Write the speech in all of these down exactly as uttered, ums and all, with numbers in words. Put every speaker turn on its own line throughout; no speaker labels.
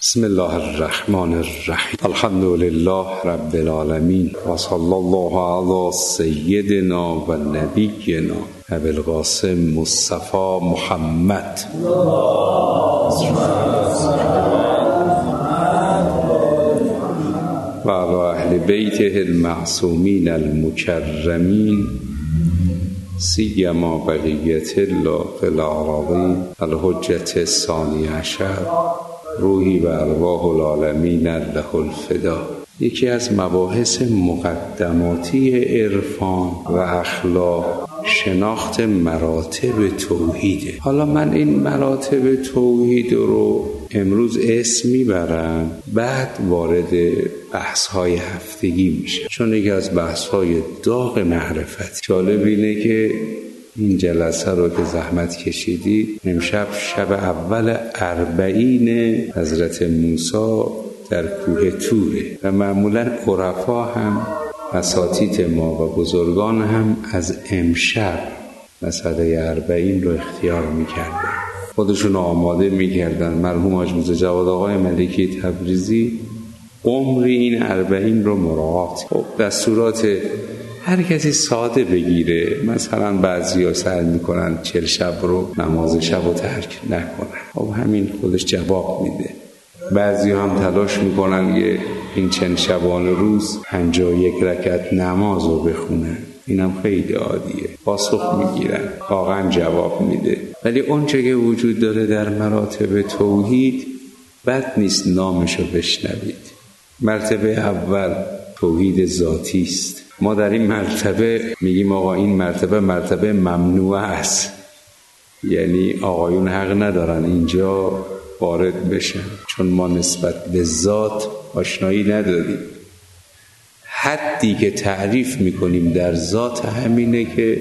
بسم الله الرحمن الرحیم. الحمد لله رب العالمین و صلی الله علی سیدنا و نبینا ابی القاسم مصطفی محمد و علی اهل بیته المعصومین المکرمین سیما بقیت الله فی الأراضین الحجة الثانی عشر روحی و ارواح العالمین له الفدا. یکی از مباحث مقدماتی عرفان و اخلاق شناخت مراتب توحیده. حالا من این مراتب توحید رو امروز اسم میبرم، بعد وارد بحث‌های هفتگی میشه، چون یکی از بحث‌های داغ معرفت. جالب اینه که این جلسه رو که زحمت کشیدید، امشب شب اول اربعین حضرت موسی در کوه توره و معمولا عرفا هم اساتید ما و بزرگان هم از امشب مسئله اربعین رو اختیار میکردن، خودشون رو آماده میکردن. مرحوم حاج میرزا جواد آقای ملکی تبریزی عمری این اربعین رو مراعات. خب دستورات هر کسی ساده بگیره، مثلا بعضیا سعی میکنن چل شب رو نماز شب رو ترک نکنن، خب همین خودش جواب میده. بعضیا هم تلاش میکنن یه این چند شبانه روز پنجاه و یک رکعت نماز رو بخونن، اینم خیلی عادیه، پاسخ میگیرن، واقعا جواب میده. ولی اون چه که وجود داره در مراتب توحید بد نیست نامشو بشنوید. مرتبه اول توحید ذاتی است. ما در این مرتبه میگیم آقا این مرتبه مرتبه ممنوعه است، یعنی آقایون حق ندارن اینجا وارد بشن، چون ما نسبت به ذات آشنایی نداریم. حدی که تعریف میکنیم در ذات همینه که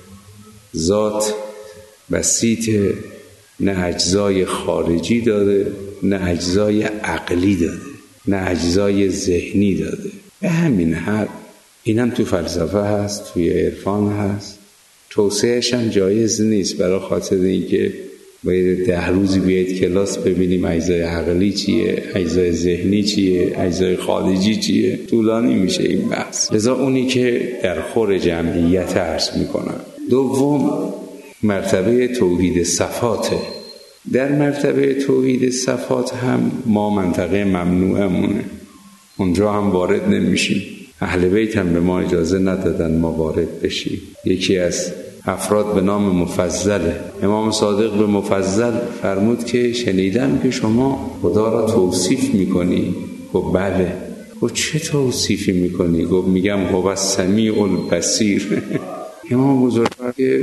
ذات بسیطه، نه اجزای خارجی داره، نه اجزای عقلی داره، نه اجزای ذهنی داره. به همین حد اینم تو فلسفه هست، توی عرفان هست. توسعهش هم جایز نیست، برای خاطر اینکه باید ده روزی بیاید کلاس ببینیم اجزای عقلی چیه، اجزای ذهنی چیه، اجزای خارجی چیه، طولانی میشه این بحث. لذا اونی که در خور جمعیت عرض میکنم. دوم مرتبه توحید صفاته. در مرتبه توحید صفات هم ما منطقه ممنوعمونه، اونجا هم وارد نمیشیم. اهل بیت هم به ما اجازه ندادن ما وارد بشیم. یکی از افراد به نام مفضله، امام صادق به مفضل فرمود که شنیدم که شما خدا را توصیف میکنی. گفت بله. گفت چه توصیفی میکنی؟ گفت میگم هو السمیع البصیر. امام بزرگوار که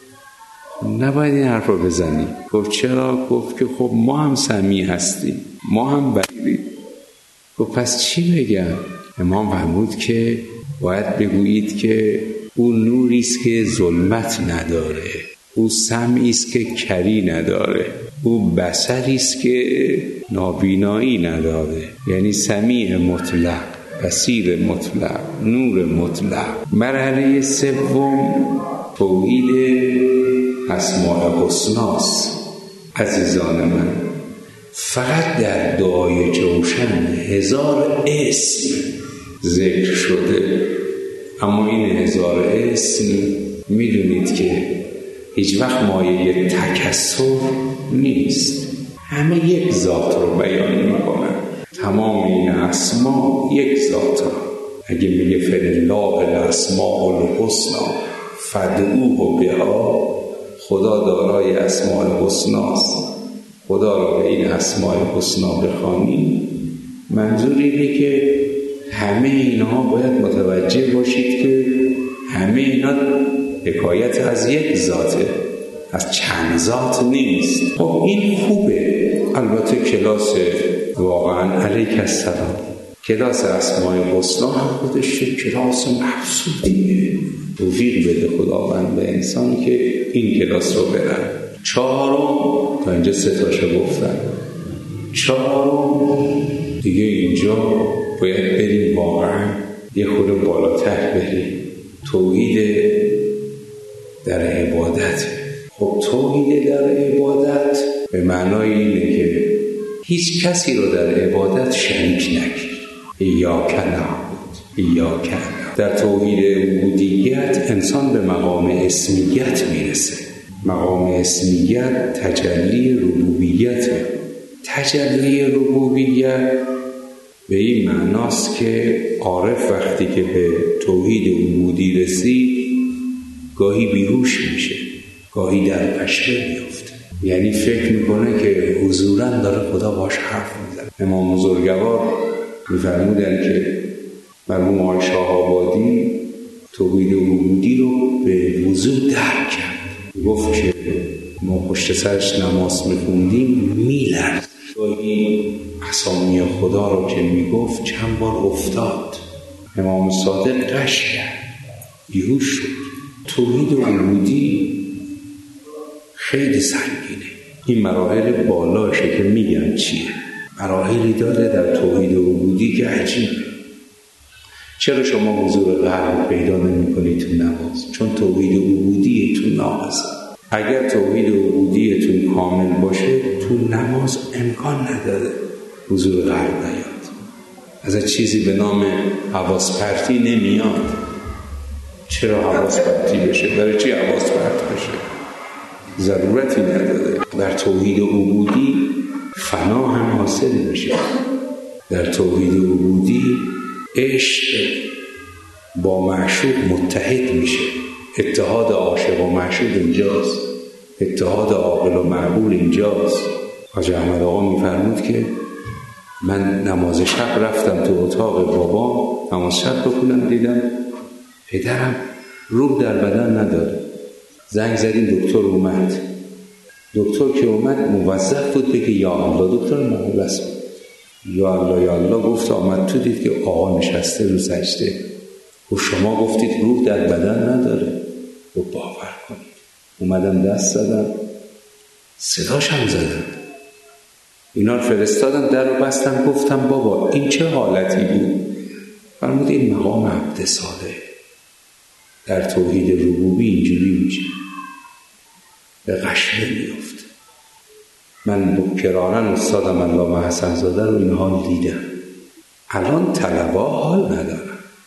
نباید این حرف رو بزنی. گفت چرا؟ گفت که خب ما هم سمیع هستیم، ما هم بصیریم. گفت پس چی بگم؟ امام فرمود که باید بگویید که او نوری است که ظلمت نداره، او سمعی است که کری نداره، او بصری است که نابینایی نداره، یعنی سمیع مطلق، بصیر مطلق، نور مطلق. مرحله سوم توحید اسماء حسناست. عزیزان من، فقط در دعای جوشن هزار اسم ذکر شده، اما این هزار اسم میدونید که هیچ وقت مایه تکسر نیست، همه یک ذات رو بیان میکنن. تمام این اسما یک ذات رو. اگه میگه فلله الاسماء الحسنی فادعوه بها، خدا دارای اسماء الحسناست، خدا را به این اسماء الحسنا بخوانید. منظور اینه که همه اینها باید متوجه باشید که همه اینا حکایت از یک ذاته، از چند ذات نیست. خب این خوبه. البته کلاس واقعا علیک السلام، کلاس اسماء الحسنا هم خودش کلاس محسودیه. توفیق بده خداوند به انسان که این کلاس رو برن. چهارم تا اینجا سه تاشو گفتن. چهارم دیگه اینجا باید بریم واقعا یه خود بالاتر بریم. توحید در عبادت. خب توحید در عبادت به معنای اینه که هیچ کسی رو در عبادت شریک نگیر. ایاک نعبد ایاک نستعین. در توحید عبودیت انسان به مقام اسمیت میرسه. مقام اسمیت تجلی ربوبیت. تجلی ربوبیت به این معناست که عارف وقتی که به توحید عبودی رسید گاهی بیهوش میشه، گاهی در پشته میفته، یعنی فکر میکنه که حضوراً داره خدا باش حرف میزنه. امام بزرگوار میفرمودن که مرحوم آقای شاه آبادی توحید عبودی رو به وضوح درک کرد. گفت که ما پشت سرش نماز میخوندیم میلرد، گاهی اسامی خدا رو که میگفت چند بار افتاد. امام صادق قش کرد، بیهوش شد. توحید عبودی خیلی سنگینه. این مراحل بالاشه که میگن چیه. مراحلی داره در توحید عبودی که عجیبه. چرا شما حضور قلب پیدا نمی کنید تو نماز؟ چون توحید عبودیتون ناقصه. اگر توحید عبودیتون کامل باشه تو نماز امکان نداره حضور قلب نیاد. از چیزی به نام حواس پرتی نمیاد. چرا حواس پرتی بشه؟ برای چی حواس پرت بشه؟ ضرورتی نداره. در توحید عبودی فنا هم حاصل میشه. در توحید عبودی عشق با معشوق متحد میشه. اتحاد عاشق و معشوق اینجاست. اتحاد عاقل و معقول اینجاست. حاج احمد آقا میفرمود که من نماز شب رفتم تو اتاق بابا نماز شب بخونم، دیدم پدرم روح در بدن نداره. زنگ زدیم دکتر اومد. دکتر که اومد موظف بود بگه یا الله. دکتر مهلس بود. یا الله یا الله گفت آمد تو دید که آقا نشسته رو سجده. و شما گفتید روح در بدن نداره. و باور کنید اومدم دست زدم، صداش هم زدم، اینا رو فرستادم، در رو بستم، گفتم بابا این چه حالتی بود؟ فرمود این مقام عبد صالح در توحید ربوبی اینجوری میشه، به غشمه میفته. من کرارن استادم علامه حسن زاده رو این حال دیدم. الان طلبا حال ندارن،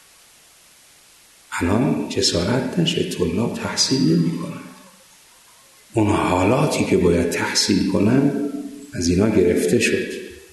الان جسارت نشه، طلاب تحصیل نمی کنن. اون حالاتی که باید تحصیل کنن از اینا گرفته شد.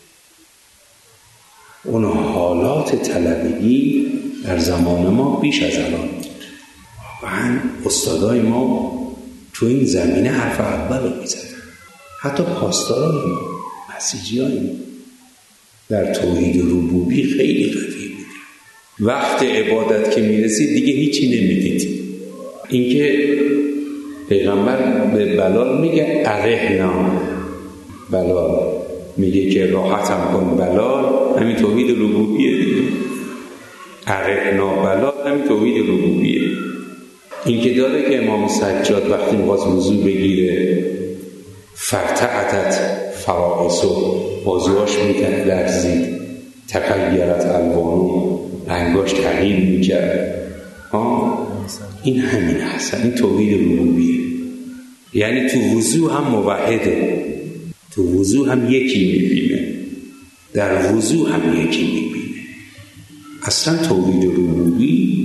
اون حالات طلبگی در زمان ما بیش از الان بود. واقعا استادای ما تو این زمینه حرف اول رو میزدن. حتی پاسدارای ما، مسیحیای ما در توحید ربوبی خیلی قوی بود. وقت عبادت که میرسید دیگه هیچی نمیدید. اینکه پیغمبر به بلال میگه ارحنا، بلال میگه که راحتم کن بلال، همین توحید ربوبیه دیگه. ارحنا بلال همین توحید ربوبیه. این که داره که امام سجاد وقتی میخواست وضو بگیره فرتعتت فرائسو، بازوهاش میکرد لرزید، تغیرت الوانو، رنگاش تغییر میکرد. ها این همین هست، این توحید ربوبیه. یعنی تو وضو هم موحده، تو وضو هم یکی میبینه، در وضو هم یکی میبینه. اصلا توحید ربوبی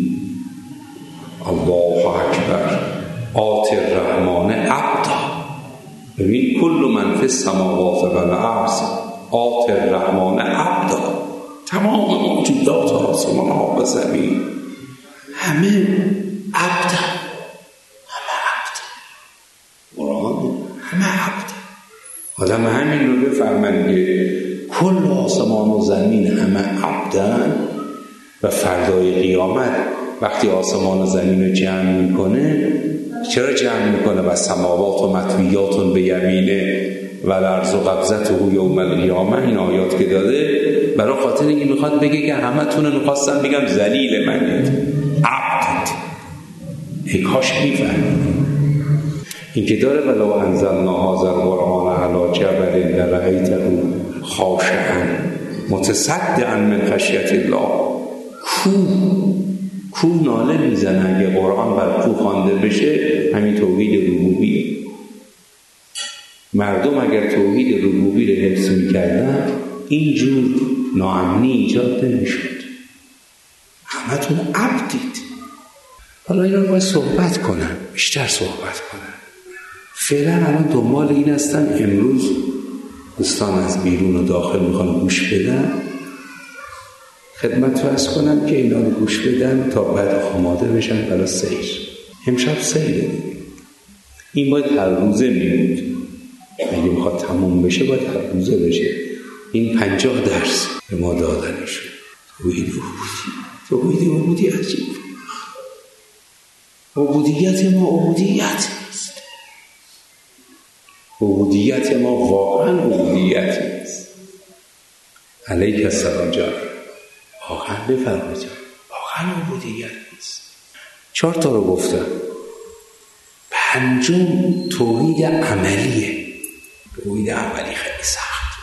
الله اکبر آت الرحمن عبدا. ببین کل من فی السماوات و الارض آت الرحمن عبدا. تمام موجودات آسمان ها و زمین همه عبدا، همه عبدا. قرآن همه عبدا. آدم همین رو بفرمند که کل آسمان و زمین همه عبدن و فردای قیامت وقتی آسمان و زمین رو جمع میکنه، چرا جمع میکنه؟ و سماوات و مطویات به یمینه و الارض و قبضته یوم القیامه. این آیات که داده برای خاطر اینکه میخواد بگه که همه تونه میخواستم بگم ذلیل منید، عبد. ای کاش میفهمید این که داره ولو انزلنا هذا القرآن علی جبل لرأیته خاشعا متصدعا من خشیة الله. کو کو ناله میزنه اگه قرآن بر کو خوانده بشه، همین توحید ربوبیه. مردم اگر توحید ربوبی رو حفظ می‌کردن اینجور ناامنی ایجاد نمی‌شد. همتون عبدید. حالا اینا رو باید صحبت کنن، بیشتر صحبت کنن. فعلا الان دنبال این هستن امروز دوستان از بیرون و داخل میخوان گوش بدن. خدمت فرض کنم که اینا رو گوش بدن تا بعد آماده بشن برای سیر. امشب سیره دیگه. این باید هر روزه میمود. اگه میخواد تموم بشه باید هر روزه بشه. این پنجاه درس به ما دادنی شد. توحید عبودی. توحید عبودی عجیب. عبودیت ما عبودیت نیست. عبودیت ما واقعا عبودیت نیست. علیک السلام جان. واقعا بفرمایید جان. واقعا عبودیت نیست. چهار تا رو گفتم. پنجم توحید عملیه. توحید عملی خیلی سخت.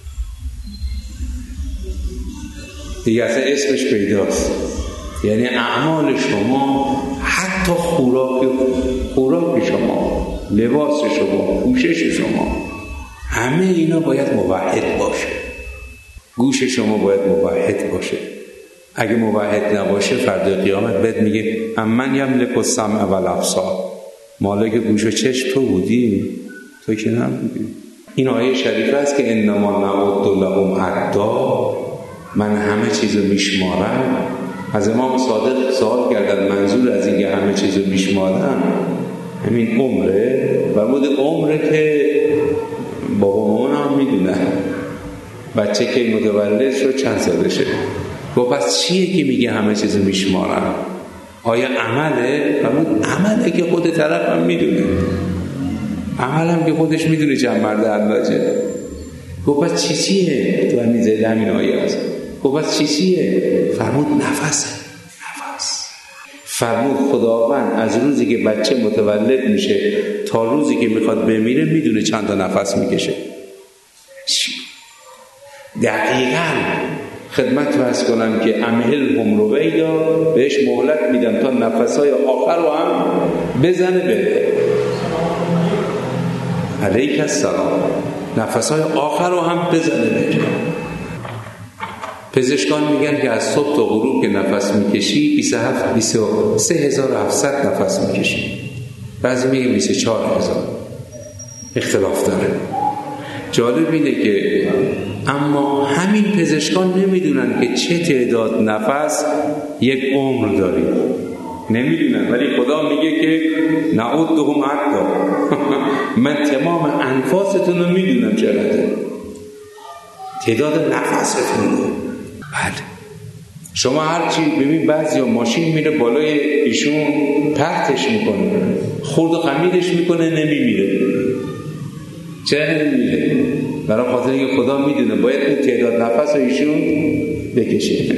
دیگه اصلا اسمش پیداست. یعنی اعمال شما حتی خوراک خوراک شما، لباس شما، پوشش شما، همه اینا باید موحد باشه. گوش شما باید موحد باشه. اگه موحد نباشه فردا قیامت بهت میگه امن یملک السمع والابصار، مالک گوش و چشم تو بودی؟ تو که نبودی. این آیه شریفه است که انما نعد لهم عدا، من همه چیزو میشمارم. از امام صادق سوال کردن منظور از این که همه چیزو میشمارم همین عمره؟ فرمود عمره که بابا مامان هم میدونن بچه که متولد شد چند سالشه. گفت پس چیه که میگه همه چیزو میشمارم؟ آیا عمله؟ فرمود عمله که خود طرف هم میدونه. عمل هم که خودش میدونه چند مرد علاجه. گفت پس چی چیه؟ تو همین زیده همین آیه هست. گفت پس چی چیه؟ فرمود نفسه. نفس. فرمود خداوند از روزی که بچه متولد میشه تا روزی که میخواد بمیره میدونه چند تا نفس میکشه. دقیقاً خدمت فرض کنم که امهلهم رویدا، بهش مهلت میدم تا نفسهای آخر رو هم بزنه بره. علیک السلام. نفسهای آخر رو هم بزنه بره. پزشکان میگن که از صبح تا غروب که نفس میکشی بیست و هفت بیست و سه هزار و هفتصد نفس میکشی. بعضی میگه بیست و چهار هزار. اختلاف داره. جالب اینه که اما همین پزشکان نمیدونن که چه تعداد نفس یک عمر داریم. نمیدونن، ولی خدا میگه که نعدهم عدا. من تمام انفاستون رو میدونم چقدر تعداد نفستون رو. بله شما هرچی ببین بعضی ماشین میره بالای ایشون پرتش میکنه، خورد و خمیرش میکنه نمیمیره. چرا نمیمیره؟ برای خاطر اینکه خدا میدونه باید اون تعداد نفس رو ایشون بکشه.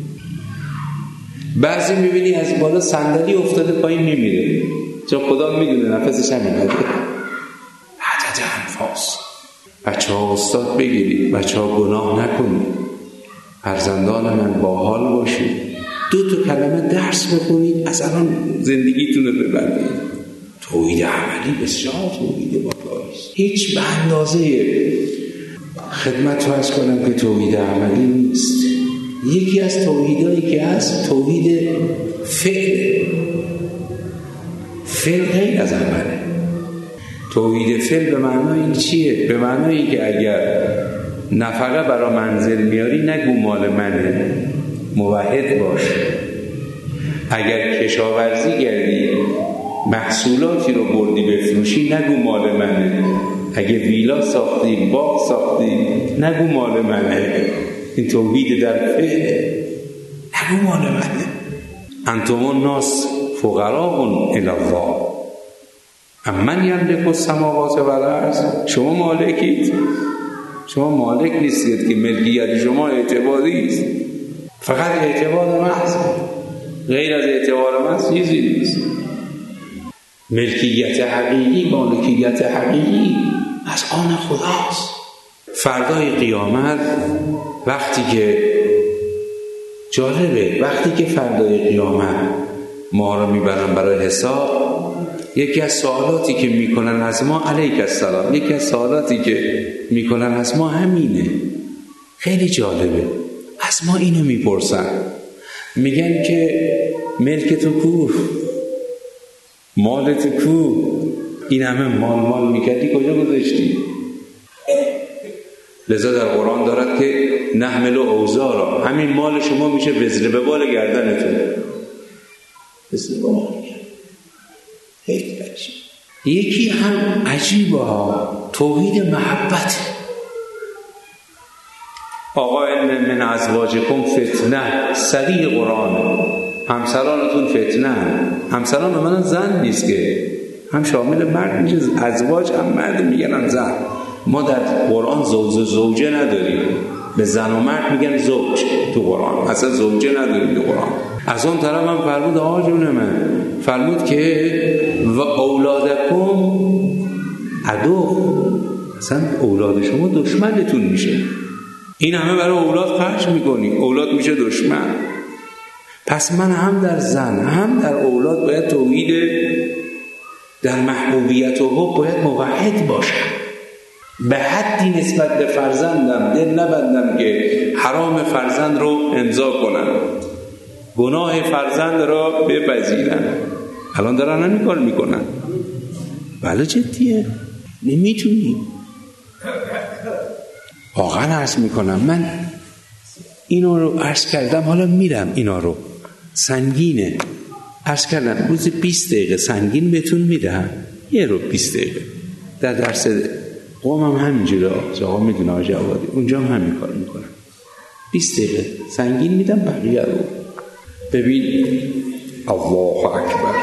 بعضی میبینی از بالا صندلی افتاده پایین میمیره، چون خدا میدونه نفسش همینه. عدد انفاس. بچه ها استاد بگیرید، بچه ها گناه نکنید، فرزندان من باحال باشید، دو تا کلمه درس بخونید، از الان زندگیتون رو ببرید. توحید عملی بسیار توحید بالاییست. هیچ به اندازه خدمت فرض کنم که توحید عملی نیست. یکی از توحیدایی که هست توحید فعل. فعل غیر از عمله. توحید فعل به معنای این چیه؟ به معنایی که اگر نفقه برای منزل میاری نگو مال منه، موحد باش. اگر کشاورزی کردی محصولاتی رو بردی بفروشی نگو مال منه. اگه ویلا ساختی، باغ ساختی نگو مال منه. این توحید در فعله. نگو مال منه. انتم الناس فقراء الی الله امن یملک السماوات والارض. شما مالکید، شما مالک نیستید که ملکیت شما اعتباری است. فقط اعتبار محض، غیر از اعتبار محض چیزی نیست. ملکیت حقیقی، مالکیت حقیقی از آن خداست. فردای قیامت وقتی که جالبه، وقتی که فردای قیامت ما رو میبرن برای حساب، یکی از سوالاتی که میکنن از ما علیک السلام، یکی از سوالاتی که میکنن از ما همینه. خیلی جالبه، از ما اینو میپرسن، میگن که ملک تو کو، مال تو کو، این همه مال مال میکردی کجا گذاشتی؟ لذا در قرآن دارد که نحمل و اوزارا، همین مال شما میشه وزر به بال گردنتون. وزر به بال یکی هم عجیبه ها، توحید محبت. آقا ان من ازواجکم فتنه، سریع قرآن، همسرانتون فتنه. همسران من زن نیست که، هم شامل مرد میشه، ازواج هم مرد میگن زن. ما در قرآن زوج و زوجه نداریم، به زن و مرد میگن زوج تو قرآن، اصلا زوجه نداریم تو قرآن. از اون طرف هم فرمود آقا جون من، فرمود که و اولادکم عدو، اصلا اولاد شما دشمنتون میشه. این همه برای اولاد خرج میکنی، اولاد میشه دشمن. پس من هم در زن هم در اولاد باید توحید، در محبوبیت و حب باید موحد باشم. به حدی نسبت به فرزندم دل نبندم که حرام فرزند رو امضا کنم، گناه فرزند را بپذیرم. الان دارن همین کار میکنن. بله جدیه، نمیتونی. واقعا عرض میکنم، من اینو رو عرض کردم، حالا میرم اینا رو، سنگینه. عرض کردم روز بیست دقیقه سنگین بهتون میدم، یه رو بیست دقیقه در درس قومم همینجوره، آقا میدونه آقا جوادی اونجا هم همین کار میکنم، بیست دقیقه سنگین میدم، بقیه رو ببین. الله اکبر.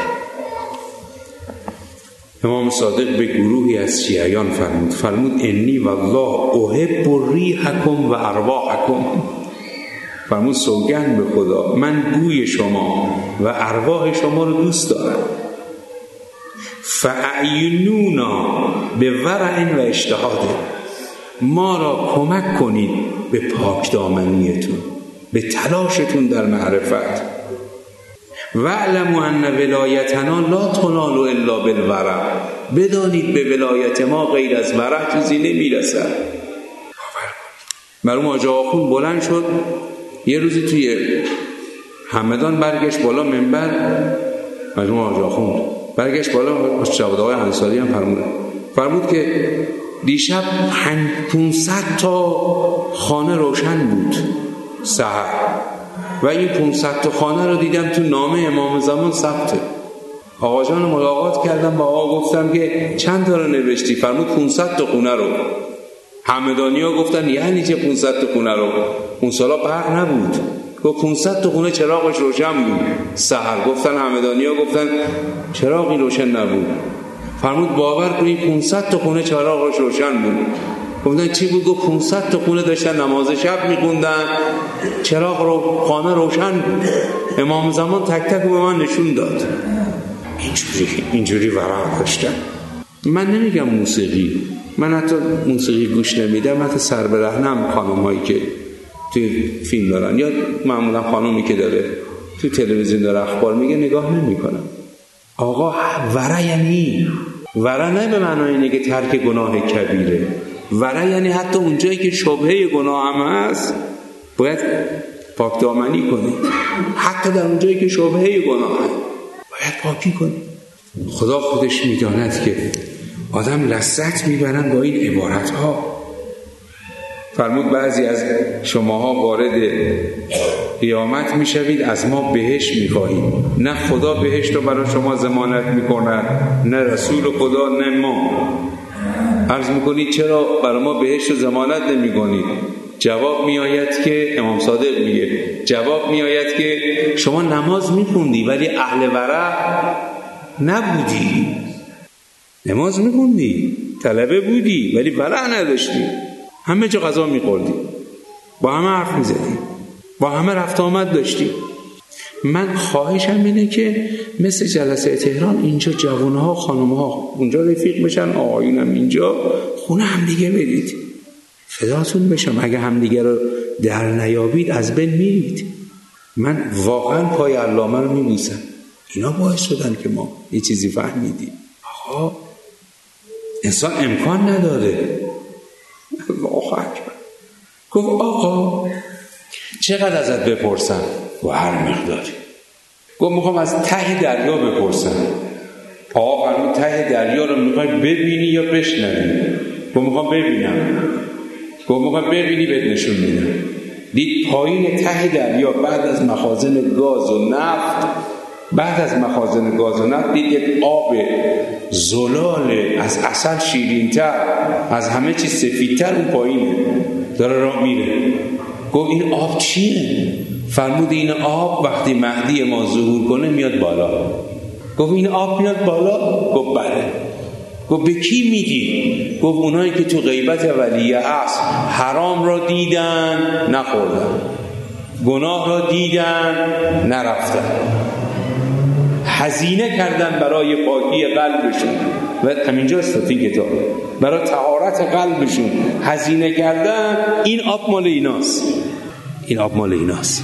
امام صادق به گروهی از شیعیان فرمود فرمود انی والله احب ریحکم و ارواحکم، فرمود سوگند به خدا من بوی شما و ارواح شما رو دوست دارم. فاعینونا به ورع و اجتهاد، ما را کمک کنید به پاک دامنیتون، به تلاشتون در معرفت. واعلموا ان ولایتنا لا تنال الا بالورع، بدانید به ولایت ما غیر از ورع چیزی نمیرسد. مرحوم حاج آقاخون بلند شد یه روزی توی همدان، برگشت بالا منبر، مرحوم حاج آقاخون برگشت بالا، جواد آقای انصاری هم فرمود فرمود که دیشب پانصد تا خانه روشن بود سحر، و این پانصد تا خانه رو دیدم تو نامه امام زمان ثبته. آقا جان ملاقات کردم با آقا، گفتم که چند تا رو نوشتی؟ فرمود پانصد تا خونه رو. همدانی‌ها گفتن یعنی چه پانصد تا خونه رو؟ اون سالا برق نبود. گفت پانصد تا خونه چراغش روشن بود سحر. گفتن همدانی‌ها گفتن چراغی روشن نبود. فرمود باور کنید پانصد تا خونه چراغش روشن بود. گفتن چی بود؟ گفت پانصد تا خونه داشتن نماز شب می‌خوندن، چراغ رو خانه روشن بود. امام زمان تک تک به من نشون داد. اینجوری اینجوری ورع داشتن. من نمیگم موسیقی، من حتی موسیقی گوش نمیدم، حتی سر برهنم خانم‌هایی که توی فیلم دارن یا معمولا خانمی که داره تو تلویزیون داره اخبار میگه نگاه نمی‌کنم. آقا ورع یعنی ورع نه به معنای اینه که ترک گناه کبیره. ورع یعنی حتی اونجایی که شبهه گناه هم هست باید پاک دامنی کنی، حتی در اونجایی که شبهه گناه هم باید پاکی کنی. خدا خودش میداند که آدم لذت میبرن با این عبارت ها. فرمود بعضی از شماها وارد قیامت میشوید از ما بهشت میخواهید، نه خدا بهشت رو برای شما ضمانت میکند، نه رسول خدا، نه ما. عرض میکنید چرا برای ما بهشت رو ضمانت نمیکنید؟ جواب میآید که امام صادق میگه، جواب میآید که شما نماز میخوندی ولی اهل ورع نبودی. نماز میخوندی، طلبه بودی ولی ورع نداشتی، همه جا غذا میخوردی، با همه حرف میزدی، با همه رفت آمد داشتی. من خواهشم اینه که مثل جلسه تهران اینجا جوانها خانمها اونجا رفیق بشن، آقایونم اینجا خونه هم دیگه برید، فداتون بشم. اگه هم دیگه رو در نیابید از بین میرید. من واقعا پای علامه رو میبوسم، اینا باعث شدن که ما یه چیزی فهمیدیم. ها انسان امکان نداره. الله اکبر. گفت آقا چقدر ازت بپرسم؟ و هر مقداری. گفت میخوام از ته دریا بپرسم. آقا فرمود ته دریا رو میخوای ببینی یا بشنوی؟ گفت میخوام ببینم. گفت میخوام ببینی بهت نشون میدم. دید پایین ته دریا بعد از مخازن گاز و نفت، بعد از مخازن گاز و نفت دید یک آب زلال از عسل شیرین‌تر، از همه چیز سفیدتر اون پایینه، داره راه میره. گفت این آب چیه؟ فرمود این آب وقتی مهدی ما ظهور کنه میاد بالا. گفت این آب میاد بالا؟ گفت بله. گفت به کی میگی؟ گفت اونایی که تو غیبت ولیه هست حرام را دیدن نخوردن، گناه را دیدن نرفتن، هزینه کردن برای پاکی قلبشون و همینجا است این کتاب، برای طهارت قلبشون هزینه کردن. این آب مال ایناست، این آب مال ایناست.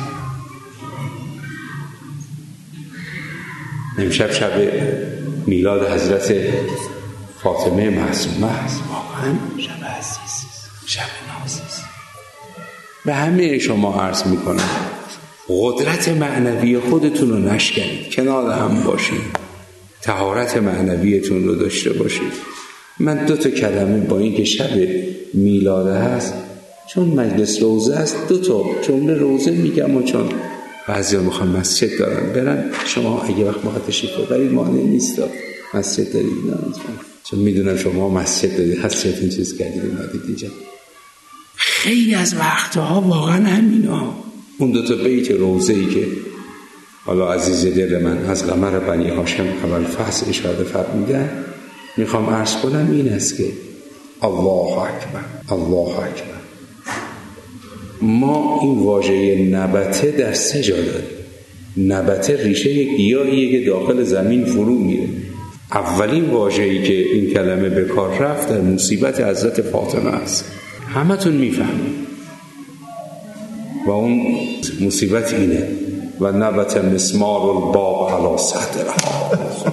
امشب شب میلاد حضرت فاطمه معصومه است. واقعا شب عزیز، شب نازیز. به همه شما عرض میکنم قدرت معنوی خودتون رو نشکنید، کنار هم باشید، طهارت معنویتون رو داشته باشید. من دو تا کلمه با این که شب میلاد هست، چون مجلس روزه است، دو تا جمله روزه میگم و چون بعضیا میخوان مسجد دارن برن، شما اگه وقت میخواد تشریف ببرید مانع نیست، مسجد دارید نه، چون میدونم شما مسجد دارید، حسیت این چیز کردید اومدید اینجا. خیلی از وقتها واقعا همینا، اون دو تا بیت روزه‌ای که حالا عزیز دل من از قمر بنی هاشم اول فصل اشاره فرمودن، میخوام عرض کنم این است که الله اکبر، الله اکبر. ما این واژه نبته در سه جا داریم. نبته ریشه گیاهیه که داخل زمین فرو میره. اولین واژه‌ای که این کلمه به کار رفت در مصیبت حضرت فاطمه است، همتون میفهمید. و اون مصیبت اینه و نبت مسمار الباب علی صدرها.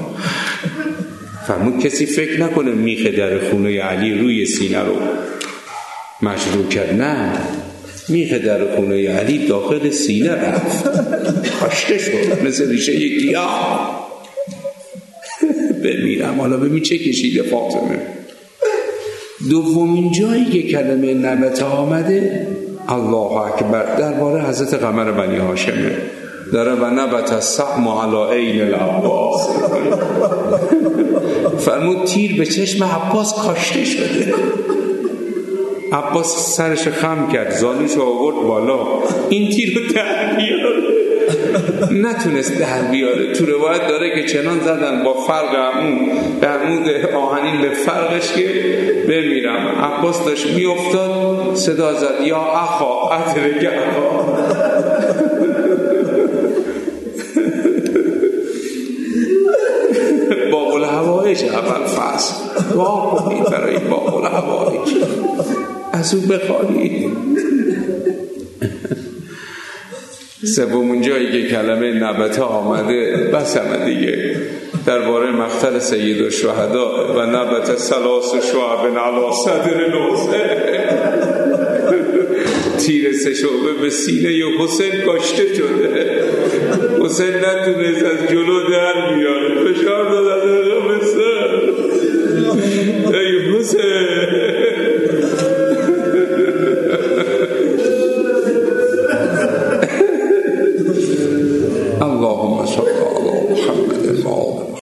فرمود کسی فکر نکنه میخ در خونه علی روی سینه رو مجروح کرد، نه، میخ در خونه علی داخل سینه رفت، کاشته شد مثل ریشه گیاه. بمیرم. حالا ببین چه کشیده فاطمه. دومین جایی که کلمه نبته آمده الله اکبر درباره حضرت قمر بنی هاشمه، داره و نبت السهم علی عین العباس. فرمود تیر به چشم عباس کاشته شده. عباس سرش خم کرد، زانوش آورد بالا، این تیر رو در بیاره، نتونست در بیاره. تو روایت داره که چنان زدن با فرق عمود به عمود آهنین به فرقش که بمیرم. عباس داشت می افتاد، صدا زد یا اخا ادرک اخا. باب الحوائج اول فصل دعا کنید برای باب الحوائج، از اون بخوانید. سومین جایی که کلمه نبته آمده بس همه دیگه درباره مقتل سید الشهدا و نبت سلاس شعب علی صدر لوزه، تیر سه شعبه به سینه حسین کاشته شده. حسین نتونست از جلو در بیاره، فشار داد از اقام سر. ای حسین اللهم صل